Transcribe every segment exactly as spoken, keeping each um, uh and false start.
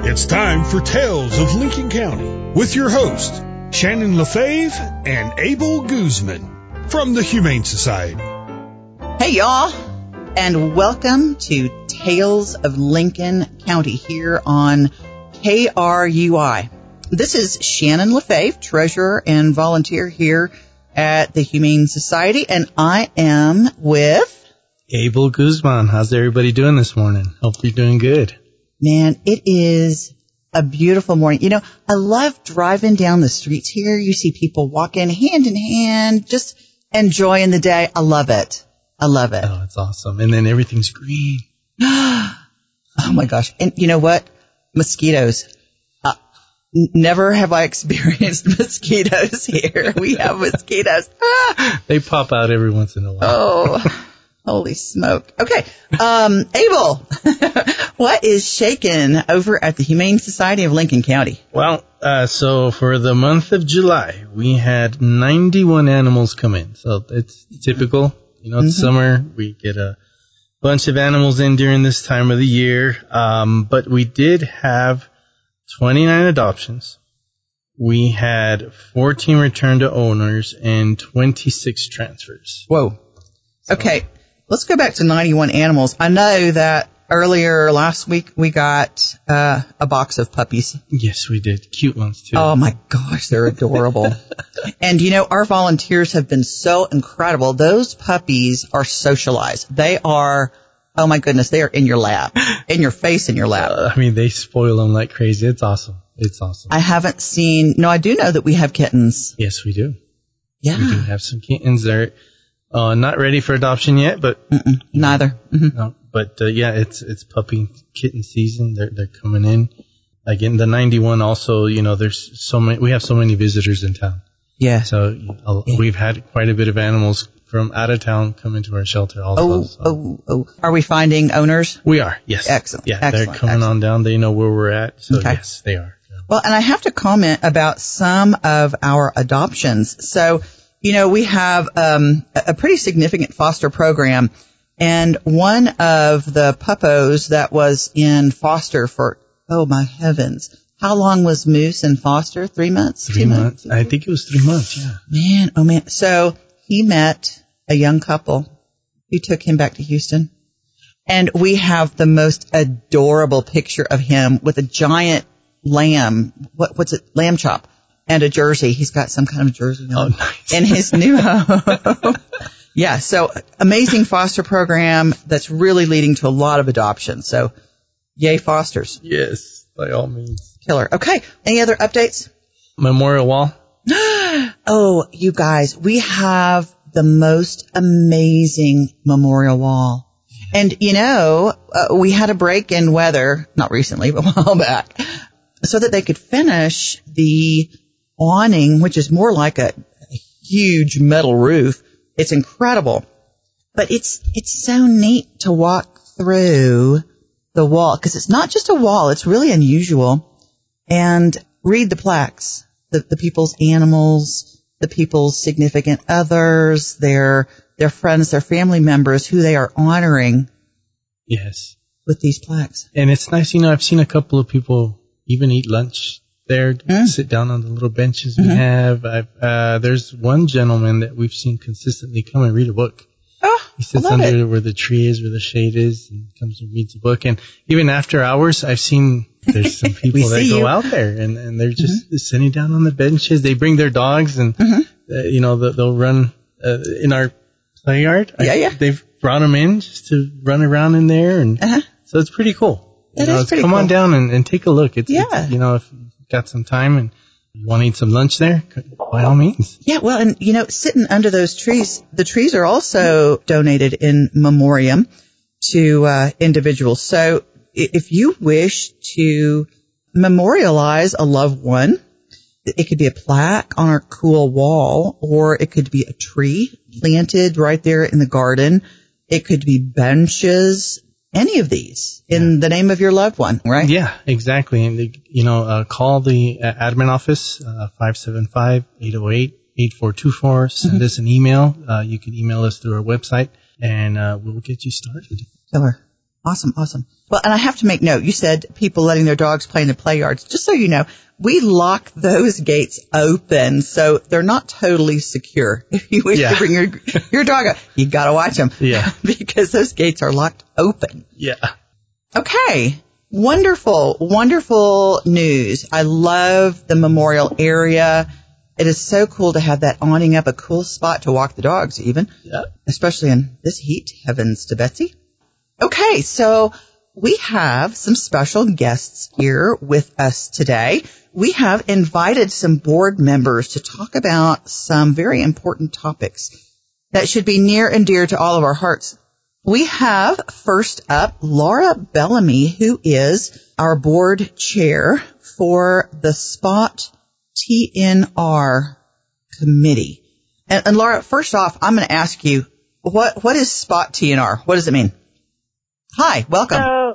It's time for Tales of Lincoln County with your hosts, Shannon LaFave and Abel Guzman from the Humane Society. Hey, y'all, and welcome to Tales of Lincoln County here on K R U I. This is Shannon LaFave, treasurer and volunteer here at the Humane Society, and I am with Abel Guzman. How's everybody doing this morning? Hope you're doing good. Man, it is a beautiful morning. You know, I love driving down the streets here. You see people walking hand in hand, just enjoying the day. I love it. I love it. Oh, it's awesome. And then everything's green. Oh, my gosh. And you know what? Mosquitoes. Uh, n- never have I experienced mosquitoes here. We have mosquitoes. Ah. They pop out every once in a while. Oh, holy smoke. Okay. Um, Abel, what is shaking over at the Humane Society of Lincoln County? Well, uh, so for the month of July, we had ninety-one animals come in. So it's typical. You know, it's mm-hmm. summer. We get a bunch of animals in during this time of the year. Um, but we did have twenty-nine adoptions. We had fourteen return to owners and twenty-six transfers. Whoa. So, okay. Let's go back to ninety-one animals. I know that earlier last week we got uh, a box of puppies. Yes, we did. Cute ones, too. Oh, my gosh. They're adorable. And, you know, our volunteers have been so incredible. Those puppies are socialized. They are, oh, my goodness, they are in your lap, in your face, in your lap. Uh, I mean, they spoil them like crazy. It's awesome. It's awesome. I haven't seen, no, I do know that we have kittens. Yes, we do. Yeah. We do have some kittens. They're uh, not ready for adoption yet, but. Mm-mm, neither. Mm-hmm. No, but, uh, yeah, it's it's puppy kitten season. They're, they're coming in. Again, the ninety-one also, you know, there's so many, we have so many visitors in town. Yeah. So uh, yeah. We've had quite a bit of animals from out of town come into our shelter also. Oh, so. oh, oh. Are we finding owners? We are, yes. Excellent. Yeah, Excellent. They're coming Excellent. on down. They know where we're at. So, okay. Yes, they are. Yeah. Well, and I have to comment about some of our adoptions. So, you know, we have um, a pretty significant foster program, and one of the puppos that was in foster for, oh, my heavens, how long was Moose in foster? Three months? Three months. months? I think it was three months, yeah. Man, oh, man. So he met a young couple who took him back to Houston, and we have the most adorable picture of him with a giant lamb. What, what's it? Lamb chop. And a jersey. He's got some kind of jersey on. Oh, nice. In his new home. Yeah, so amazing foster program that's really leading to a lot of adoption. So, yay, fosters. Yes, by all means. Killer. Okay, any other updates? Memorial Wall. Oh, you guys, we have the most amazing memorial wall. And, you know, uh, we had a break in weather, not recently, but a while back, so that they could finish the awning, which is more like a, a huge metal roof. It's incredible. But it's it's so neat to walk through the wall, because it's not just a wall. It's really unusual. And read the plaques, the, the people's animals, the people's significant others, their their friends, their family members, who they are honoring. Yes. With these plaques. And it's nice, you know, I've seen a couple of people even eat lunch there, mm. sit down on the little benches we mm-hmm. have. I've, uh, there's one gentleman that we've seen consistently come and read a book. Oh, he sits I love under it. where the tree is, where the shade is, and comes and reads a book. And even after hours, I've seen there's some people that go you. out there and, and they're just mm-hmm. sitting down on the benches. They bring their dogs and, mm-hmm. uh, you know, they'll run uh, in our play yard. Yeah, I, yeah. They've brought them in just to run around in there. And uh-huh. so it's pretty cool. It you know, is pretty come cool. on down and, and take a look. It's, yeah. it's, you know, if you've got some time and you want to eat some lunch there, by all means. Yeah, well, and, you know, sitting under those trees, the trees are also donated in memoriam to uh, individuals. So if you wish to memorialize a loved one, it could be a plaque on our cool wall, or it could be a tree planted right there in the garden. It could be benches, any of these in yeah. the name of your loved one, right? Yeah, exactly. And, they, you know, uh, call the uh, admin office, uh, five seven five, eight oh eight, eight four two four. Send mm-hmm. us an email. Uh, you can email us through our website, and uh, we'll get you started. Killer. Awesome, awesome. Well, and I have to make note, you said people letting their dogs play in the play yards. Just so you know, we lock those gates open, so they're not totally secure. If you wish Yeah. to bring your, your dog out, you got to watch them. Yeah. Because those gates are locked open. Yeah. Okay. Wonderful, wonderful news. I love the memorial area. It is so cool to have that awning up, a cool spot to walk the dogs even, Yeah. especially in this heat. Heavens to Betsy. Okay, so we have some special guests here with us today. We have invited some board members to talk about some very important topics that should be near and dear to all of our hearts. We have first up Laura Bellamy, who is our board chair for the SPOT T N R committee. And, and Laura, first off, I'm going to ask you, what what is SPOT T N R? What does it mean? Hi, welcome. So,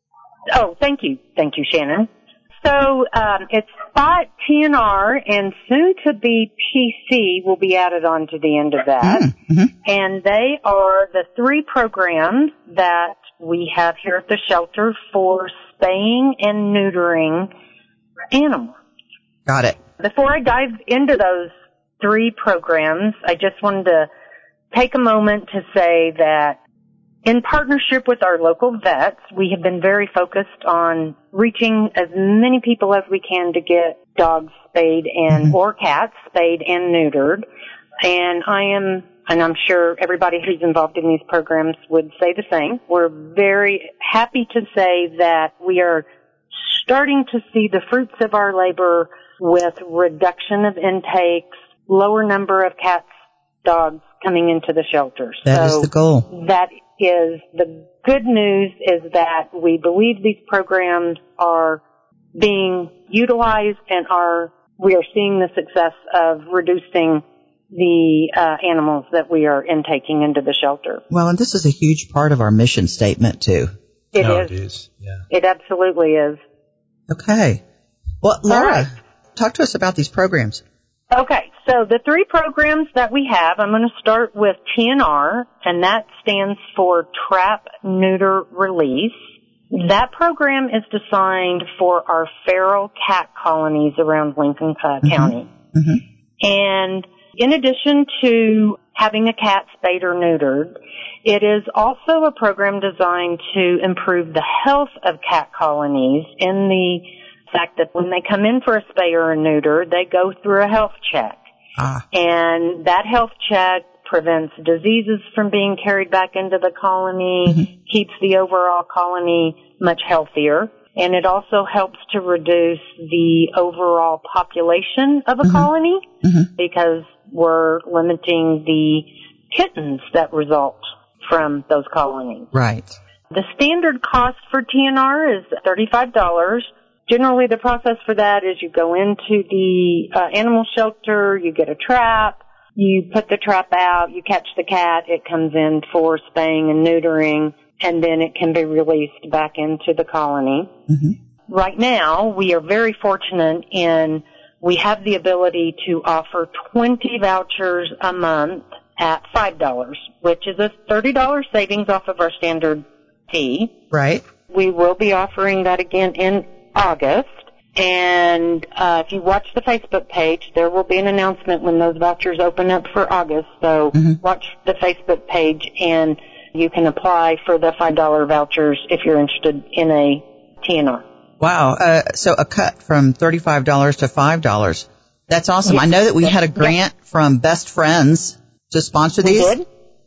oh, thank you. Thank you, Shannon. So um, it's SPOT T N R, and soon to be P C will be added on to the end of that. Mm-hmm. And they are the three programs that we have here at the shelter for spaying and neutering animals. Got it. Before I dive into those three programs, I just wanted to take a moment to say that in partnership with our local vets, we have been very focused on reaching as many people as we can to get dogs spayed and Mm-hmm. or cats spayed and neutered. And I am, and I'm sure everybody who's involved in these programs would say the same. We're very happy to say that we are starting to see the fruits of our labor with reduction of intakes, lower number of cats, dogs coming into the shelter. That so is the goal. That is the good news is that we believe these programs are being utilized and are we are seeing the success of reducing the uh, animals that we are intaking into the shelter. Well, and this is a huge part of our mission statement, too. It no, is. it is. Yeah. It absolutely is. Okay. Well, Laura, right. talk to us about these programs. Okay, so the three programs that we have, I'm going to start with T N R, and that stands for Trap, Neuter, Release. That program is designed for our feral cat colonies around Lincoln uh, Mm-hmm. County. Mm-hmm. And in addition to having a cat spayed or neutered, it is also a program designed to improve the health of cat colonies in the fact that when they come in for a spay or a neuter, they go through a health check. Ah. And that health check prevents diseases from being carried back into the colony, Mm-hmm. keeps the overall colony much healthier, and it also helps to reduce the overall population of a Mm-hmm. colony Mm-hmm. because we're limiting the kittens that result from those colonies. Right. The standard cost for T N R is thirty-five dollars. Generally, the process for that is you go into the uh, animal shelter, you get a trap, you put the trap out, you catch the cat, it comes in for spaying and neutering, and then it can be released back into the colony. Mm-hmm. Right now, we are very fortunate in we have the ability to offer twenty vouchers a month at five dollars, which is a thirty dollars savings off of our standard fee. Right. We will be offering that again in August, and uh, if you watch the Facebook page, there will be an announcement when those vouchers open up for August, so Mm-hmm. watch the Facebook page and you can apply for the five dollars vouchers if you're interested in a T N R. Wow. Uh, so a cut from thirty-five dollars to five dollars. That's awesome. Yeah. I know that we had a grant yeah. from Best Friends to sponsor We these. did?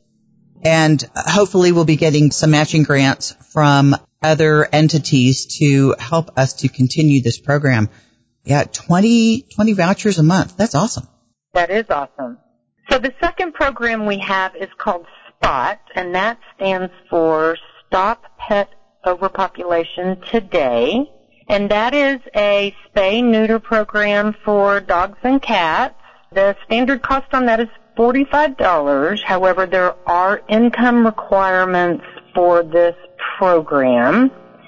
And hopefully we'll be getting some matching grants from other entities to help us to continue this program. Yeah, twenty, twenty vouchers a month. That's awesome. That is awesome. So the second program we have is called SPOT, and that stands for Stop Pet Overpopulation Today. And that is a spay-neuter program for dogs and cats. The standard cost on that is forty-five dollars. However, there are income requirements for this program.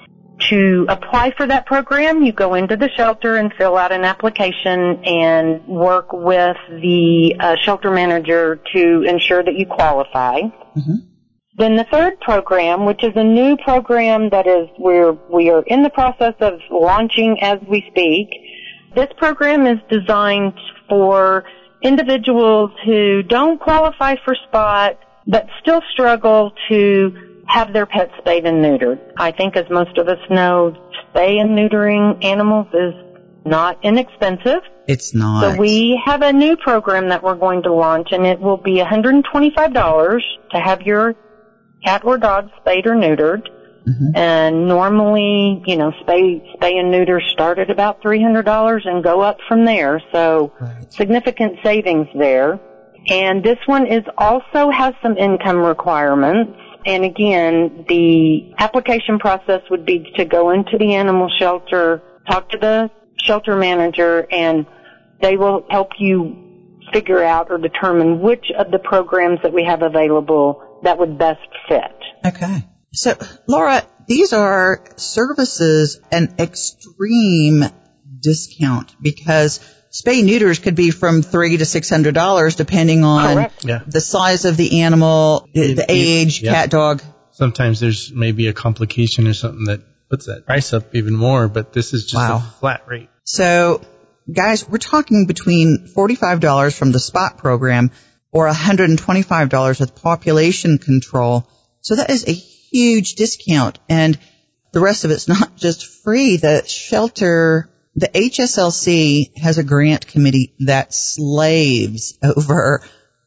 To apply for that program, you go into the shelter and fill out an application and work with the uh, shelter manager to ensure that you qualify. Mm-hmm. Then the third program, which is a new program that is we're we are in the process of launching as we speak. This program is designed for individuals who don't qualify for SPOT but still struggle to have their pets spayed and neutered. I think, as most of us know, spay and neutering animals is not inexpensive. It's not. So we have a new program that we're going to launch, and it will be one hundred twenty-five dollars to have your cat or dog spayed or neutered. Mm-hmm. And normally, you know, spay, spay and neuter start at about three hundred dollars and go up from there. So right. Significant savings there. And this one is also has some income requirements. And again, the application process would be to go into the animal shelter, talk to the shelter manager, and they will help you figure out or determine which of the programs that we have available that would best fit. Okay. So, Laura, these are services an extreme discount because spay neuters could be from three to six hundred dollars depending on yeah. the size of the animal, the, the age, yeah. cat, dog. Sometimes there's maybe a complication or something that puts that price up even more, but this is just wow. a flat rate. So, guys, we're talking between forty-five dollars from the SPOT program or one hundred twenty-five dollars with population control. So that is a huge discount, and the rest of it's not just free. The shelter, the H S L C has a grant committee that slaves over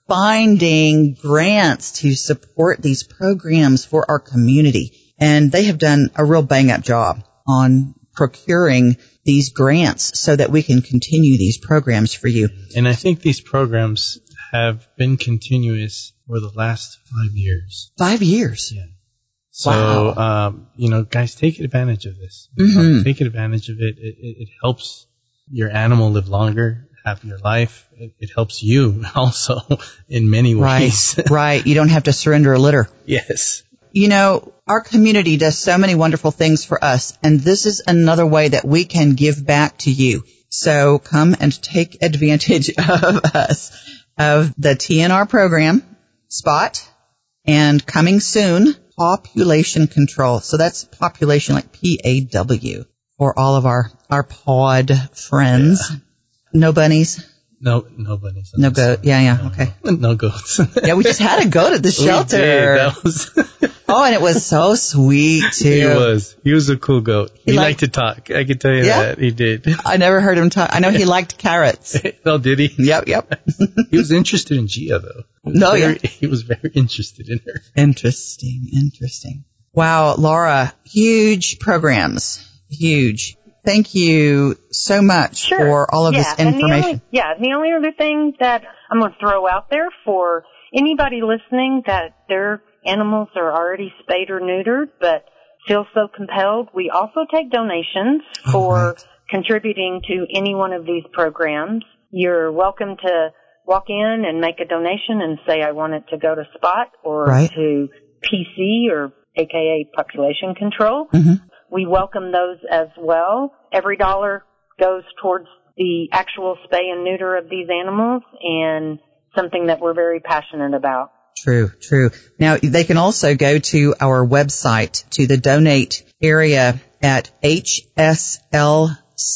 finding grants to support these programs for our community, and they have done a real bang-up job on procuring these grants so that we can continue these programs for you. And I think these programs have been continuous for the last five years. Five years? Yeah. So, wow. um, you know, guys, take advantage of this. Mm-hmm. Um, take advantage of it. It, it. it helps your animal live longer, happier life. It, it helps you also in many ways. Right, right. You don't have to surrender a litter. Yes. You know, our community does so many wonderful things for us, and this is another way that we can give back to you. So come and take advantage of us, of the T N R program, SPOT, and coming soon, population control. So that's population like P A W for all of our, our pod friends. Yeah. No bunnies? No, no bunnies. No goat. Yeah, yeah. No, okay. No, no goats. Yeah, we just had a goat at the shelter. We did. That was oh, and it was so sweet too. He was. He was a cool goat. He, he liked, liked to talk. I can tell you yeah? that. He did. I never heard him talk. I know he liked carrots. Oh, did he? Yep, yep. He was interested in Gia though. No, very, yeah. He was very interested in her. Interesting, interesting. Wow, Laura, huge programs. Huge. Thank you so much sure. for all of yeah, this information. And the only, yeah, and the only other thing that I'm going to throw out there for anybody listening that their animals are already spayed or neutered but feel so compelled, we also take donations oh, for right. contributing to any one of these programs. You're welcome to walk in and make a donation and say, I want it to go to SPOT or right. to P C or A K A population control. Mm-hmm. We welcome those as well. Every dollar goes towards the actual spay and neuter of these animals, and something that we're very passionate about. True, true. Now, they can also go to our website, to the donate area at H S L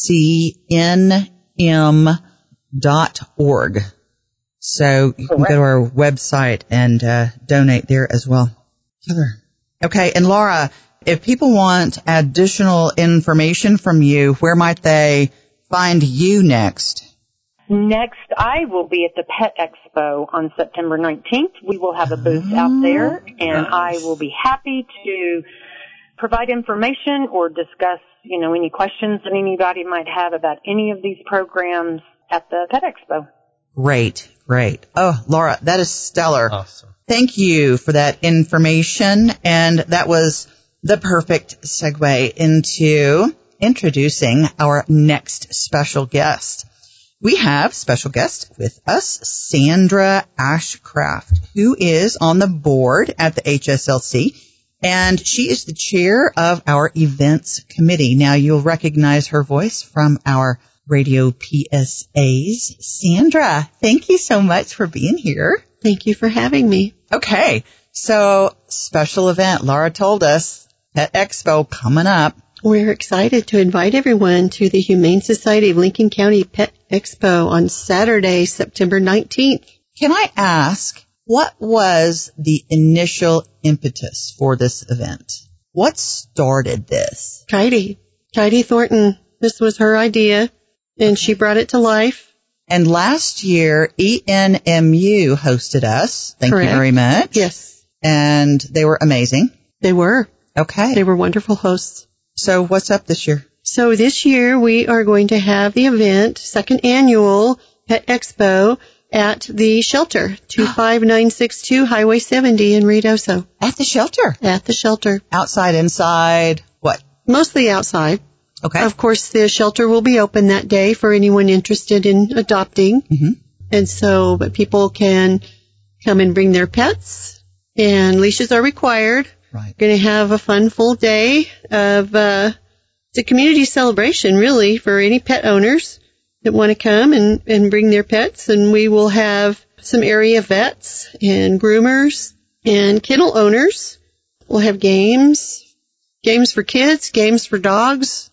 C N M dot org. So you can go to our website and uh, donate there as well. Okay, and Laura, if people want additional information from you, where might they find you next? Next, I will be at the Pet Expo on September nineteenth. We will have a booth oh, out there, and nice. I will be happy to provide information or discuss, you know, any questions that anybody might have about any of these programs at the Pet Expo. Great, great. Oh, Laura, that is stellar. Awesome. Thank you for that information, and that was the perfect segue into introducing our next special guest. We have special guest with us, Sandra Ashcraft, who is on the board at the H S L C, and she is the chair of our events committee. Now, you'll recognize her voice from our radio P S As. Sandra, thank you so much for being here. Thank you for having me. Okay. So, special event. Laura told us, Pet Expo coming up. We're excited to invite everyone to the Humane Society of Lincoln County Pet Expo on Saturday, September nineteenth. Can I ask, what was the initial impetus for this event? What started this? Katie. Katie Thornton. This was her idea, and she brought it to life. And last year, E N M U hosted us. Thank Correct. you very much. Yes. And they were amazing. They were. Okay. They were wonderful hosts. So what's up this year? So this year we are going to have the event, second annual Pet Expo at the shelter, two five nine six two Highway seventy in Ruidoso. At the shelter? At the shelter. Outside, inside, what? Mostly outside. Okay. Of course, the shelter will be open that day for anyone interested in adopting. Mm-hmm. And so, but people can come and bring their pets, and leashes are required. Right. Going to have a fun full day of, uh, it's a community celebration really for any pet owners that want to come and, and bring their pets. And we will have some area vets and groomers and kennel owners. We'll have games, games for kids, games for dogs.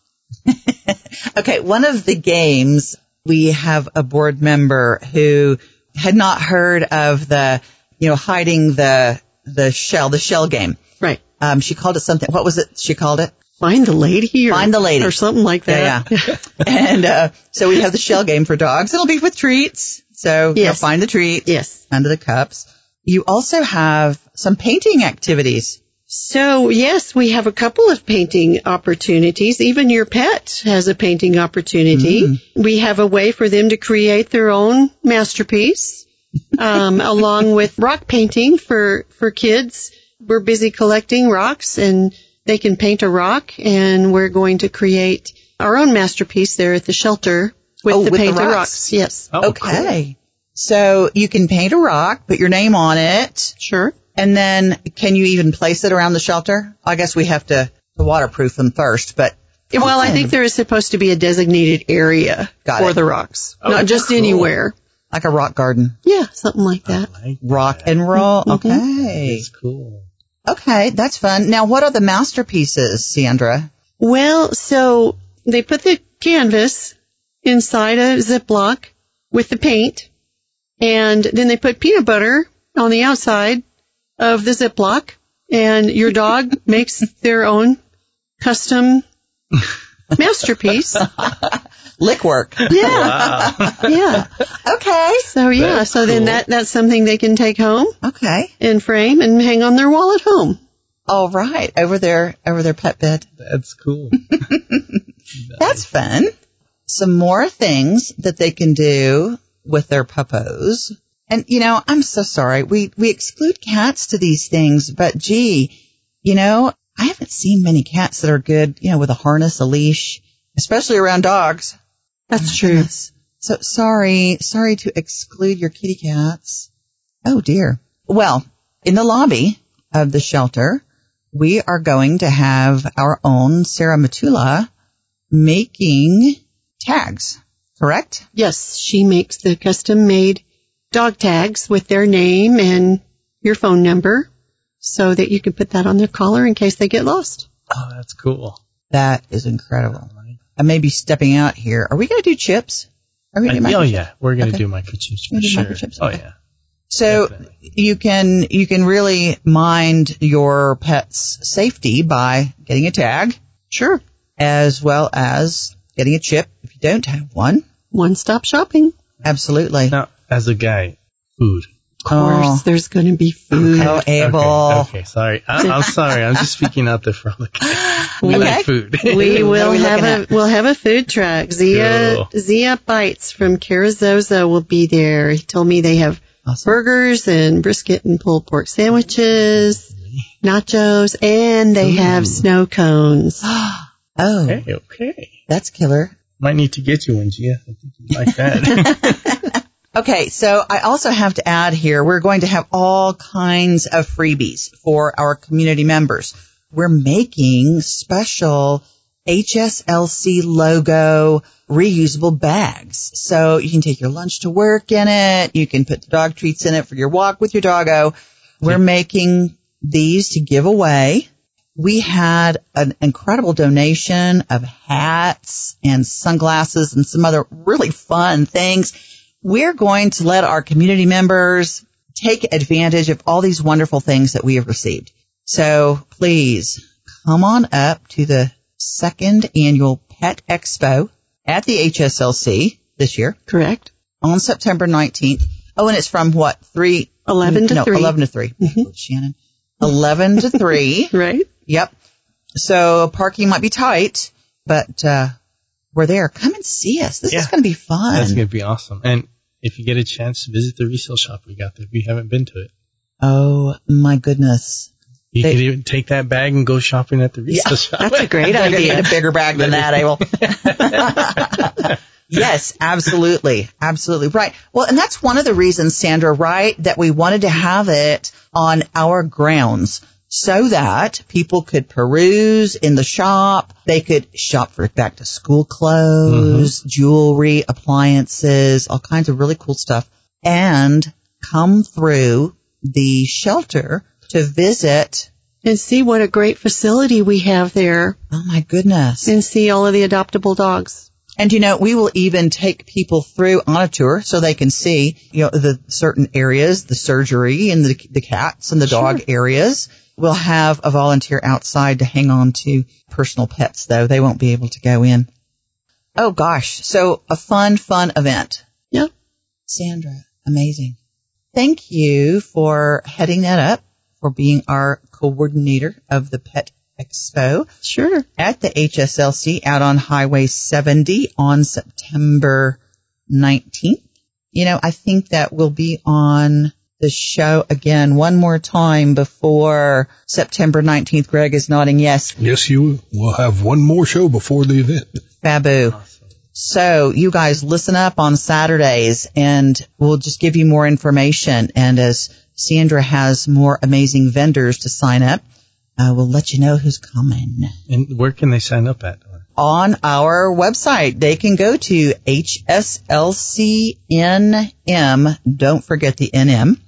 Okay. One of the games, we have a board member who had not heard of the, you know, hiding the, the shell, the shell game. Right. Um, she called it something. What was it she called it? Find the lady or, Find the lady. or something like that. Yeah, yeah. And, uh, so we have the shell game for dogs. It'll be with treats. So, Yes. you know, find the treats. Yes. Under the cups. You also have some painting activities. So, yes, we have a couple of painting opportunities. Even your pet has a painting opportunity. Mm. We have a way for them to create their own masterpiece, um, along with rock painting for, for kids. We're busy collecting rocks, and they can paint a rock, and we're going to create our own masterpiece there at the shelter with Oh, the with the painted rocks. rocks. Yes. Oh, Okay. So you can paint a rock, put your name on it. Sure. And then can you even place it around the shelter? I guess we have to, to waterproof them first, but. Well, I think there is supposed to be a designated area Got for it. the rocks, Oh, not just cool. anywhere. Like a rock garden. Yeah, something like that. I like Rock that. and roll. Mhm. Okay. It's cool. Okay. That's fun. Now, what are the masterpieces, Sandra? Well, so they put the canvas inside a Ziploc with the paint, and then they put peanut butter on the outside of the Ziploc, and your dog makes their own custom masterpiece. Lick work. Yeah, Wow. yeah. Okay. So yeah, That's so then cool. that that's something they can take home Okay. and frame and hang on their wall at home. All right. Over their, over their pet bed. That's cool. That's fun. Some more things that they can do with their puppos. And, you know, I'm so sorry. We, we exclude cats to these things, but gee, you know, I haven't seen many cats that are good, you know, with a harness, a leash, especially around dogs. That's Oh, true. goodness. So sorry, sorry to exclude your kitty cats. Oh dear. Well, in the lobby of the shelter, we are going to have our own Sarah Matula making tags, correct? Yes, she makes the custom-made dog tags with their name and your phone number so that you can put that on their collar in case they get lost. Oh, that's cool. That is incredible. I may be stepping out here. Are we going to do chips? Are we I, going to do oh microchips? yeah, we're gonna Okay. do microchips for We're gonna do sure. microchips, Oh okay. yeah. So Definitely. you can you can really mind your pet's safety by getting a tag, Sure. as well as getting a chip if you don't have one. One-stop shopping. Absolutely. Now, as a guy, food. Of course, Oh. there's going to be food. Oh, Abel. Okay, okay, sorry. I, I'm sorry. I'm just speaking out there for all the guys. We Okay. like food. We What are will we have looking a at? we'll have a food truck. Zia Cool. Zia Bites from Carazoza will be there. He told me they have Awesome. burgers and brisket and pulled pork sandwiches, nachos, and they have snow cones. Oh, Okay, okay. that's killer. Might need to get you one, Gia. I think you like that. Okay, so I also have to add here, we're going to have all kinds of freebies for our community members. We're making special H S L C logo reusable bags. So you can take your lunch to work in it. You can put the dog treats in it for your walk with your doggo. We're making these to give away. We had an incredible donation of hats and sunglasses and some other really fun things. We're going to let our community members take advantage of all these wonderful things that we have received. So please come on up to the second annual Pet Expo at the H S L C this year. Correct. On September nineteenth. Oh, and it's from what? three? eleven to no, three. eleven to three. Mm-hmm. Shannon. eleven to three. Right. Yep. So parking might be tight, but uh we're there. Come and see us. This Yeah. is going to be fun. That's going to be awesome. And if you get a chance to visit the resale shop we got there, if you haven't been to it, Oh, my goodness. you They- could even take that bag and go shopping at the resale Yeah, shop. That's a great I'm going to idea. need a bigger bag than that, Abel. Yes, absolutely. Absolutely. Right. Well, and that's one of the reasons, Sandra, right, that we wanted to have it on our grounds so that people could peruse in the shop. They could shop for back to school clothes, mm-hmm. jewelry, appliances, all kinds of really cool stuff, and come through the shelter to visit. And see what a great facility we have there. Oh, my goodness. And see all of the adoptable dogs. And, you know, we will even take people through on a tour so they can see, you know, the certain areas, the surgery and the, the cats and the Sure. dog areas. We'll have a volunteer outside to hang on to personal pets, though. They won't be able to go in. Oh, gosh. So a fun, fun event. Yeah. Sandra, amazing. Thank you for heading that up, for being our coordinator of the Pet Expo. Sure. At the H S L C out on Highway seventy on September nineteenth. You know, I think that we'll be on the show again one more time before September nineteenth. Greg is nodding yes. Yes, you will have one more show before the event. Babu. Awesome. So you guys listen up on Saturdays and we'll just give you more information. And as Sandra has more amazing vendors to sign up, Uh, we'll let you know who's coming. And where can they sign up at? On our website. They can go to H S L C N M, don't forget the N M,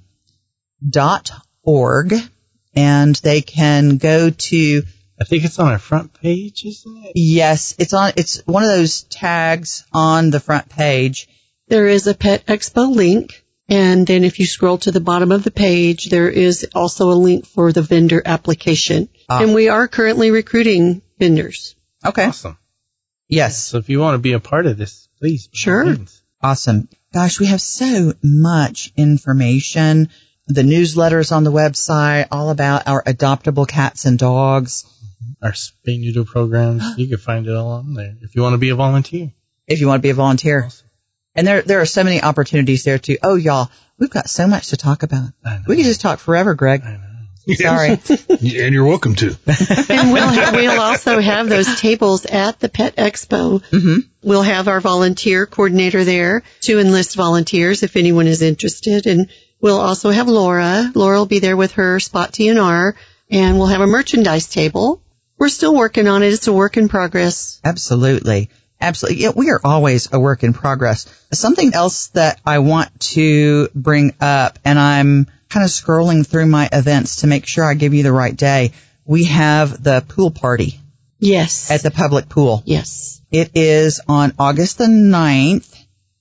dot org, and they can go to... I think it's on our front page, isn't it? Yes, it's on. It's one of those tags on the front page. There is a Pet Expo link. And then if you scroll to the bottom of the page, there is also a link for the vendor application. Ah. And we are currently recruiting vendors. Okay. Awesome. Yes. So if you want to be a part of this, please. Sure. Awesome. Gosh, we have so much information. The newsletters on the website, all about our adoptable cats and dogs. Our spay neuter programs. You can find it all on there if you want to be a volunteer. If you want to be a volunteer. Awesome. And there, there are so many opportunities there too. Oh, y'all, we've got so much to talk about. We could just talk forever, Greg. I know. Sorry. And you're welcome to. And we'll, ha- we'll also have those tables at the Pet Expo. Mm-hmm. We'll have our volunteer coordinator there to enlist volunteers if anyone is interested. And we'll also have Laura. Laura will be there with her Spot T N R. And we'll have a merchandise table. We're still working on it. It's a work in progress. Absolutely. Absolutely. Yeah, we are always a work in progress. Something else that I want to bring up, and I'm kind of scrolling through my events to make sure I give you the right day. We have the pool party. Yes. At the public pool. Yes. It is on August the ninth.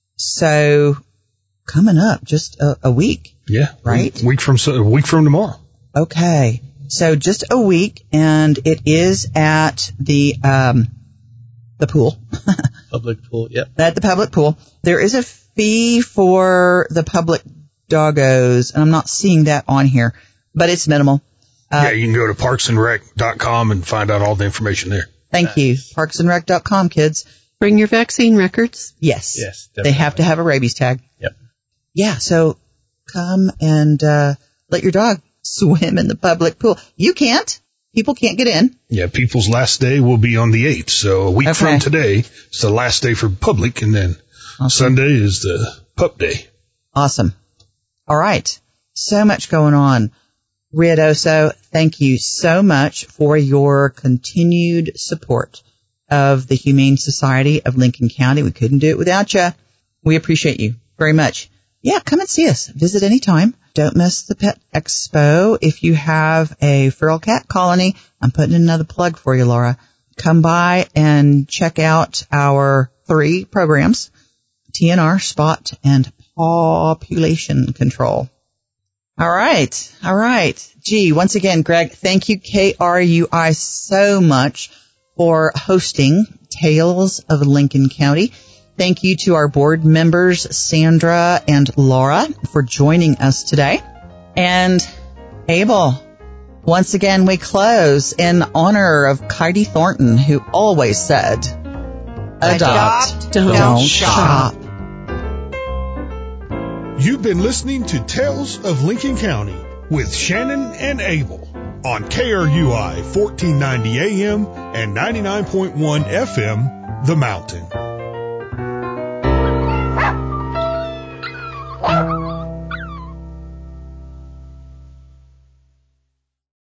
So coming up just a, a week. Yeah. Right? A week from, a week from tomorrow. Okay. So just a week, and it is at the, um, the pool. Public pool, yep. At the public pool. There is a fee for the public doggos, and I'm not seeing that on here, but it's minimal. Uh, yeah, you can go to parks and rec dot com and find out all the information there. Thank nice. you. parks and rec dot com, kids. Bring your vaccine records. Yes. Yes, definitely. They have to have a rabies tag. Yep. Yeah, so come and uh let your dog swim in the public pool. You can't. People can't get in. Yeah, people's last day will be on the eighth. So a week Okay. from today, it's the last day for public, and then Awesome. Sunday is the pup day. Awesome. All right. So much going on. Riadoso, thank you so much for your continued support of the Humane Society of Lincoln County. We couldn't do it without you. We appreciate you very much. Yeah, come and see us. Visit anytime. Don't miss the Pet Expo. If you have a feral cat colony, I'm putting in another plug for you, Laura. Come by and check out our three programs, T N R, Spot, and Population Control. All right. All right. Gee, once again, Greg, thank you, K R U I, so much for hosting Tales of Lincoln County. Thank you to our board members, Sandra and Laura, for joining us today. And Abel, once again, we close in honor of Heidi Thornton, who always said, adopt, Adopt don't, don't shop. shop. You've been listening to Tales of Lincoln County with Shannon and Abel on K R U I fourteen ninety A M and ninety-nine point one F M, The Mountain.